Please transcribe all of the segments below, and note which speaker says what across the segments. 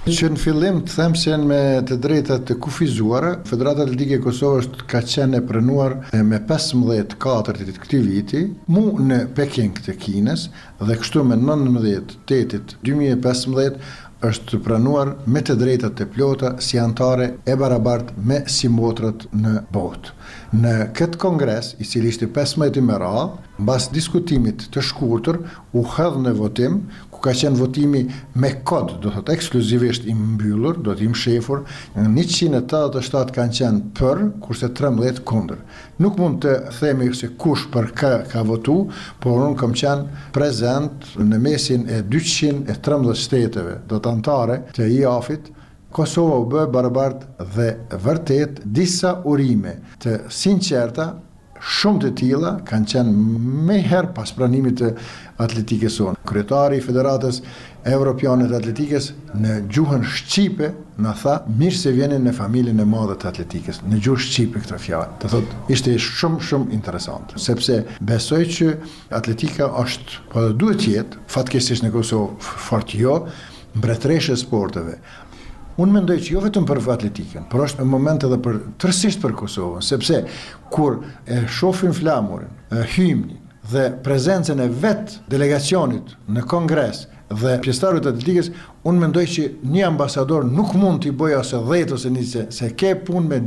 Speaker 1: Që në fillim të them se me të drejtat të kufizuara, Federata Atletike e Kosovës ka qenë e pranuar me 15/4 të këtij viti, mu në Peking të Kinës dhe kështu me 19/8/2015 është pranuar me të drejtat të plota si antare e barabartë me si motrat në botë. Në këtë kongres, i cili ishte 15 me radhë, mbas diskutimit të shkurtër, u hedh në votim, ku ka qenë votimi me kod, do thotë ekskluzivisht i mbyllur, do të i mshefur, 187 kanë qenë për, kurse 13 kundër. Nuk mund të themi se kush për ka votu, por unë kam qenë prezent në mesin e 213 shteteve, do të antare të IAAF-it. Kosova u bë barabartë dhe vërtet disa urime të sinqerta, shumë të tilla kanë qenë më herë pas pranimit të atletikës sonë. Kryetari i Federatës Evropiane të Atletikës në gjuhën shqipe na tha mirë se vjeni në familjen e madhe të atletikës. Në gjuhë shqipe këtë fjalë. Do thotë ishte shumë interesante, sepse besoj që atletika është, po duhet të jetë, fatkeqësisht në Kosovë fort jo, mbretëreshë e sporteve. Unë mendoj që jo vetëm për atletikën, por është në moment edhe për tërësisht për Kosovën, sepse kur e shohim flamurin, hymnin dhe prezencën e vet delegacionit në kongres dhe pjesëtarët e atletikës, unë mendoj që një ambasador nuk mund t'i bëjë ose 10 ose 20, se ke punë me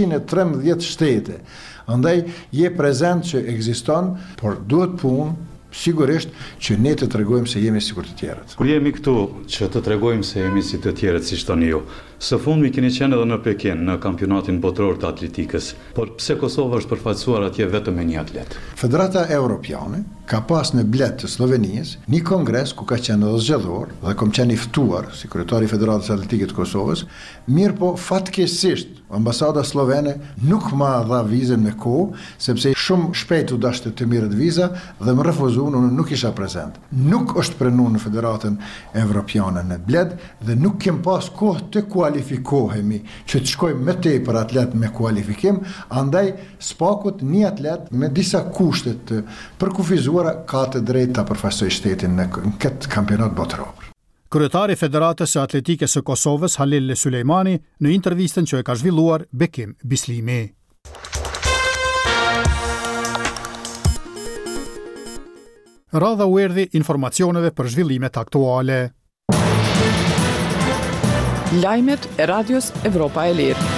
Speaker 1: 213 shtete. Andaj je prezent që ekziston, por duhet punë sigurisht që ne të tregojmë se jemi sikur të tjerët.
Speaker 2: Kur jemi këtu që të tregojmë se jemi si të tjerët, si thoni ju, së fundmi keni qenë edhe në Pekin në kampionatin botror të atletikës, por pse Kosova është përfaqësuar atje vetëm me një atlet?
Speaker 1: Federata Evropiane ka pas në Bled të Slovenisë një kongres ku ka qenë edhe zgjedhor dhe kam qenë i ftuar si kryetari i Federatës Atletike të Kosovës, mirë po fatkeqësisht ambasada slovene nuk ma dha vizën me kohë, sepse shumë shpejt u dashte të mirët viza dhe më refuzuan, unë nuk isha prezent. Nuk është pranuar në Federatën Evropiane në Bled dhe nuk kem pas kohë të kualifikohemi që të shkojmë me tepër atlet me kualifikim, andaj spakut një atlet me disa kushte të përkufizuara ka të drejtë ta përfaqësojë shtetin në këtë kampionat botror.
Speaker 3: Kryetari i Federatës së Atletikës së Kosovës, Halil Sulejmani, në intervistën që e ka zhvilluar Bekim Bislimi. Radha u erdhi informacioneve për zhvillimet aktuale.
Speaker 4: Lajmet e Radios Evropa e Lirë.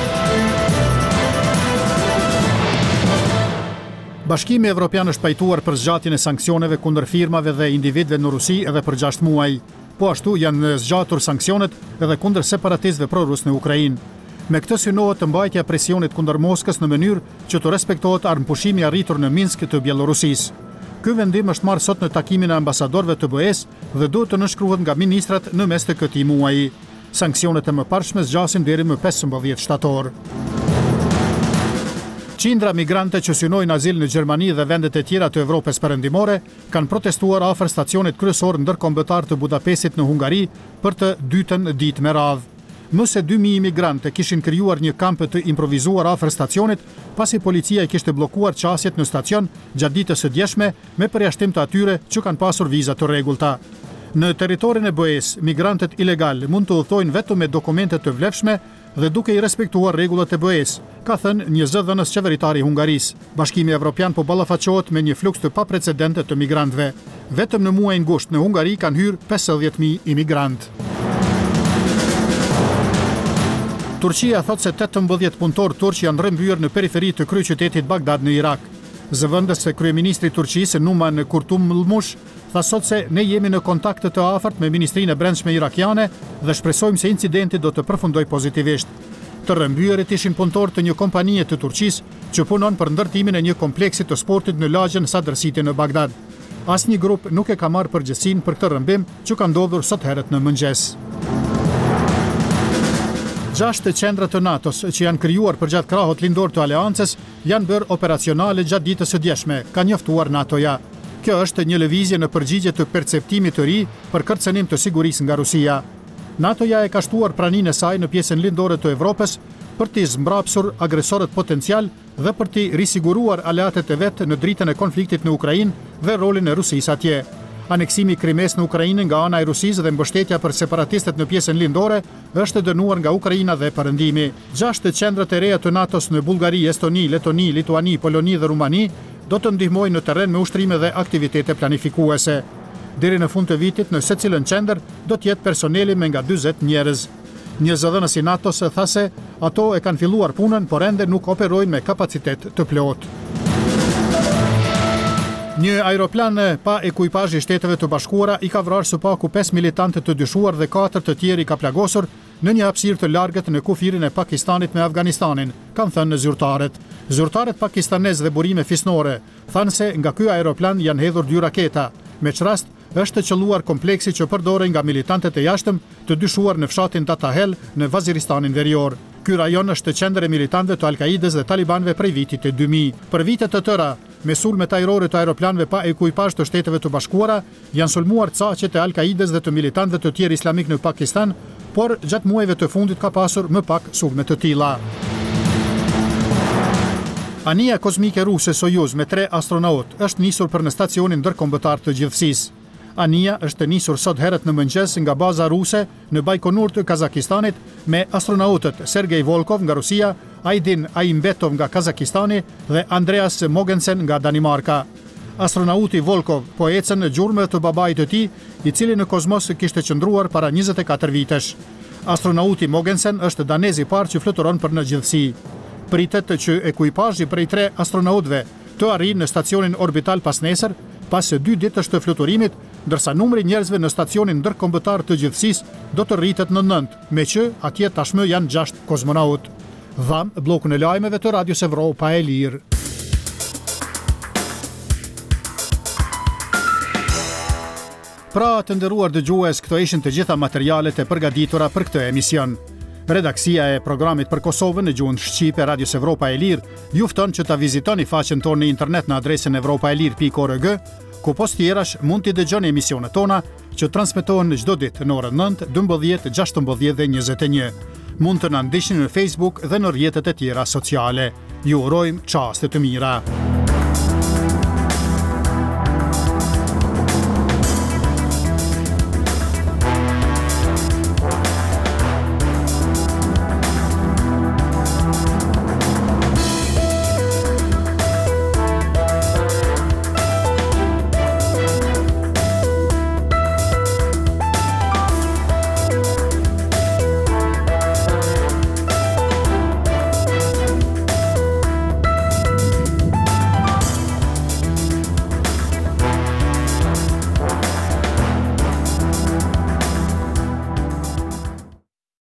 Speaker 3: Bashkimi Evropian është pajtuar për zgjatjen e sanksioneve kundër firmave dhe individëve në Rusi edhe për 6 muaj. Po ashtu janë zgjatur sanksionet edhe kundër separatistëve prorus në Ukrainë. Me këtë synohet të mbajtja e presionit kundër Moskës në mënyrë që të respektohet armëpushimi arritur në Minsk të Bielorusisë. Ky vendim është marrë sot në takimin e ambasadorëve të BE-s dhe duhet të nënshkruhet nga ministrat në mes të këtij muaji. Sanksionet e mëparshme zgjasin deri më 15 shtator. Qindra migrante që synojnë azil në Gjermani dhe vendet e tjera të Evropës perëndimore kanë protestuar afër stacionit kryesor ndërkombëtar të Budapestit në Hungari për të dytën ditë me radhë. Më se 2000 imigrantë kishin krijuar një kamp të improvisuar afër stacionit, pasi policia i kishte bllokuar qasjet në stacion gjatë ditës së djeshme me përjashtim të atyre që kanë pasur viza të rregullta. Në territorin e BE-s, migrantët ilegal mund të udhtojnë vetëm me dokumente të vlefshme dhe duke i respektuar rregullat e BE-s, ka thënë një zëdhënës qeveritari i Hungarisë. Bashkimi Evropian po ballafaqohet me një fluks të paprecedente të migrantëve. Vetëm në muajin gusht në Hungari kanë hyrë 50.000 imigrantë. Turqia thot se 18 punëtor turq janë rrëmbyer në periferi të kryeqytetit Bagdad në Irak. Zëvendës se kryeministri i Turqisë Numan Kurtulmush tha sot se ne jemi në kontakte të afërt me Ministrinë e Brendshme irakiane dhe shpresojmë se incidenti do të përfundojë pozitivisht. Të rrëmbyerit ishin punëtor të një kompanie të Turqisë që punon për ndërtimin e një kompleksi të sportit në lagjen Sadr City në Bagdad. Asnjë grup nuk e ka marrë përgjegjësinë për këtë rrëmbim që ka ndodhur sot herët në mëngjes. 6 qendra të NATO-s që janë krijuar përgjatë krahut lindor të aleancës janë bërë operacionale gjatë ditës së djeshme, ka njoftuar NATO-ja. Kjo është një lëvizje në përgjigje të perceptimit të ri për kërcënim të sigurisë nga Rusia. NATO-ja e ka shtuar praninë e saj në pjesën lindore të Evropës për t'i zmbrapsur agresorët potencial dhe për t'i risiguruar aleatët e vet në dritën e konfliktit në Ukrainë dhe rolin e Rusisë atje. Aneksimi i Krimes në Ukrainë nga ana e Rusisë dhe mbështetja për separatistët në pjesën lindore është dënuar nga Ukraina dhe Perëndimi. 6 qendrat e reja të NATO-s në Bullgari, Estoni, Letoni, Lituani, Poloni dhe Rumani do të ndihmojnë në terren me ushtrime dhe aktivitete planifikuese. Deri në fund të vitit në secilën qendër do të jetë personeli me nga 40 njerëz. Një zëdhënës i NATO-s tha se ato e kanë filluar punën, por ende nuk operojnë me kapacitet të plotë. Një aeroplan pa ekuipazh i Shteteve të Bashkuara i ka vrarë së paku 5 militantë të dyshuar dhe 4 të tjerë i ka plagosur në një hapësirë të largët në kufirin e Pakistanit me Afganistanin, kanë thënë zyrtarët. Zyrtarët pakistanez dhe burime fisnore thanë se nga ky aeroplan janë hedhur 2 raketa. Me që rast, është qelluar kompleksi që përdoren nga militantët e jashtëm të dyshuar në fshatin Datahel në Vaziristanin Verior. Ky rajon është qendër e militantëve të Al-Kaides dhe talibanëve prej vitit e 2000. Për vite të tëra, me sulme ajrore të aeroplanëve pa ekuipazh të Shteteve të Bashkuara, janë sulmuar caqet e Al-Kaides dhe të militantëve të tjerë islamik në Pakistan, por gjatë muajve të fundit ka pasur më pak sulme të tilla. Anija kozmike ruse Soyuz me 3 astronautë është nisur për në stacionin ndërkombëtar të gjithësisë. Anija është nisur sot herët në mëngjes nga baza ruse në Baikonur të Kazakistanit me astronautët Sergej Volkov nga Rusia, Aydin Aimbetov nga Kazakistani dhe Andreas Mogensen nga Danimarka. Astronauti Volkov po ecën në gjurmë të babait të tij, i cili në kozmos kishte qëndruar para 24 vitesh. Astronauti Mogensen është danezi i parë që fluturon për në gjithësi. Pritet që ekuipazhi prej 3 astronautëve të arrijë në stacionin orbital pas nesër, pas 2 ditësh të fluturimit, ndërsa numri njerëzve në stacionin ndërkombëtar të gjithësisë do të rritet në 9, me që atje tashmë janë 6 kozmonaut. Dham bllokun e lajmeve të Radios Evropa e Lirë. Pra të nderuar dëgjues, këto ishin të gjitha materialet e përgatitura për këtë emision. Redaksia e programit për Kosovën në gjuhën shqipe Radios Evropa e Lirë ju fton që ta vizitoni faqen tonë në internet në adresën evropaelir.org, ku post tjerash mund t'i dëgjoni emisionet tona që transmetohen çdo ditë në orën 9, 12, 16 dhe 21. Mund të na ndiqni në Facebook dhe në rrjetet e tjera sociale. Ju urojmë çaste të mira.